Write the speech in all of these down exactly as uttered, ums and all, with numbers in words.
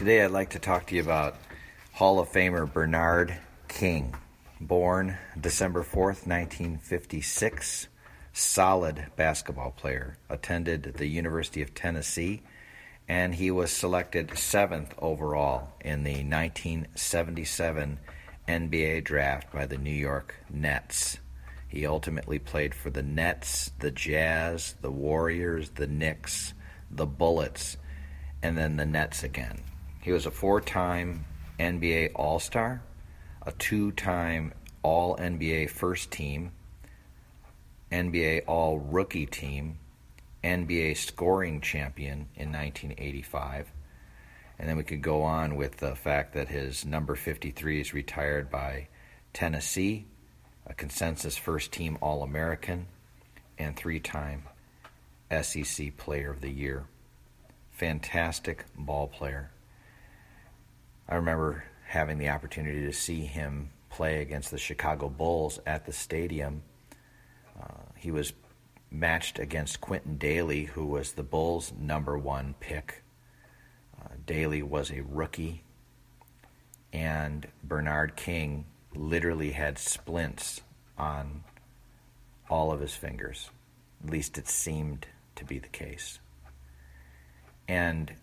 Today I'd like to talk to you about Hall of Famer Bernard King. Born December fourth, nineteen fifty-six, solid basketball player. Attended the University of Tennessee, and he was selected seventh overall in the nineteen seventy-seven N B A draft by the New York Nets. He ultimately played for the Nets, the Jazz, the Warriors, the Knicks, the Bullets, and then the Nets again. He was a four-time N B A All-Star, a two-time All-N B A First Team, N B A All-Rookie Team, N B A Scoring Champion in nineteen eighty-five. And then we could go on with the fact that his number fifty-three is retired by Tennessee, a consensus first-team All-American, and three-time S E C Player of the Year. Fantastic ball player. I remember having the opportunity to see him play against the Chicago Bulls at the stadium. Uh, he was matched against Quentin Dailey, who was the Bulls' number one pick. Uh, Dailey was a rookie, and Bernard King literally had splints on all of his fingers. At least it seemed to be the case. And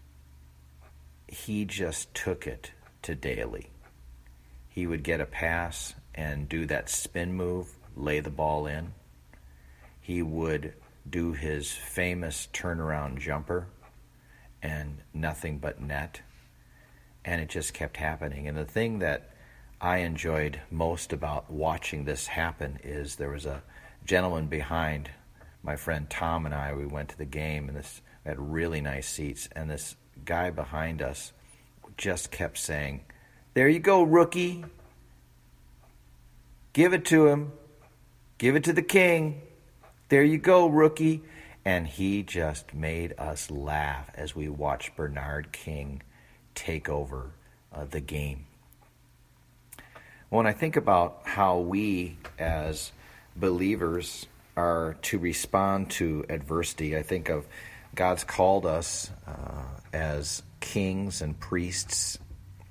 he just took it to Dailey. He would get a pass and do that spin move, lay the ball in. He would do his famous turnaround jumper and nothing but net. And it just kept happening. And the thing that I enjoyed most about watching this happen is there was a gentleman behind my friend Tom and I. We went to the game, and this we had really nice seats, and this guy behind us just kept saying, "There you go, rookie. Give it to him. Give it to the king. There you go, rookie." And he just made us laugh as we watched Bernard King take over uh, the game. When I think about how we as believers are to respond to adversity, I think of God's called us uh, as kings and priests,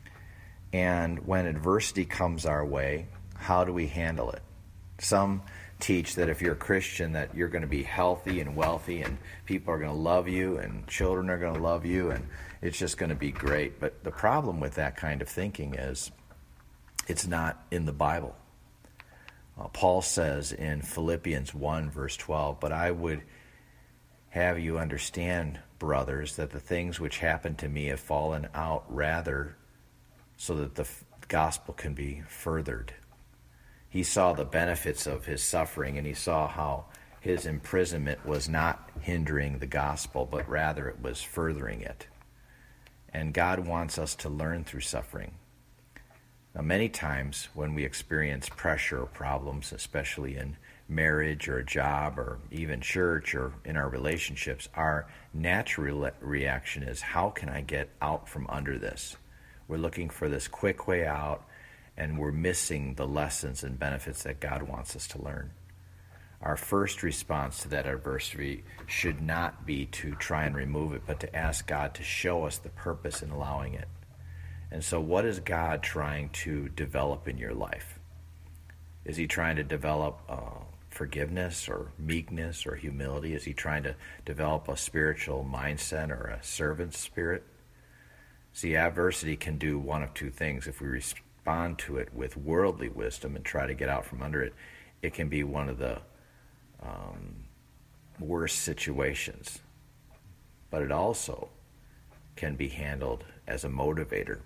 and when adversity comes our way, how do we handle it? Some teach that if you're a Christian that you're going to be healthy and wealthy and people are going to love you and children are going to love you and it's just going to be great. But the problem with that kind of thinking is it's not in the Bible. Uh, Paul says in Philippians one, verse twelve, "But I would have you understand, brothers, that the things which happened to me have fallen out rather so that the f- gospel can be furthered." He saw the benefits of his suffering, and he saw how his imprisonment was not hindering the gospel, but rather it was furthering it. And God wants us to learn through suffering. Now, many times when we experience pressure or problems, especially in marriage or a job or even church or in our relationships, our natural reaction is, how can I get out from under this? We're looking for this quick way out, and we're missing the lessons and benefits that God wants us to learn. Our first response to that adversity should not be to try and remove it, but to ask God to show us the purpose in allowing it. And so what is God trying to develop in your life? Is he trying to develop uh, forgiveness or meekness or humility? Is he trying to develop a spiritual mindset or a servant spirit? See, adversity can do one of two things. If we respond to it with worldly wisdom and try to get out from under it, it can be one of the um, worst situations. But it also can be handled as a motivator,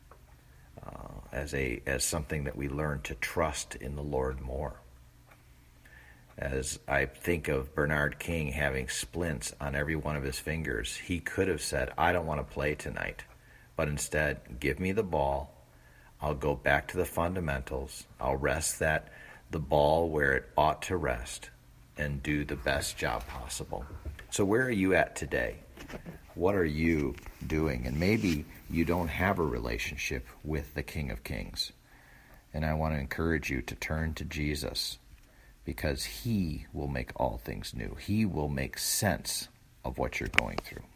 uh, as a as something that we learn to trust in the Lord more. As I think of Bernard King having splints on every one of his fingers, he could have said, "I don't want to play tonight," but instead, give me the ball. I'll go back to the fundamentals. I'll rest that the ball where it ought to rest and do the best job possible. So where are you at today? What are you doing? And maybe you don't have a relationship with the King of Kings. And I want to encourage you to turn to Jesus, because he will make all things new. He will make sense of what you're going through.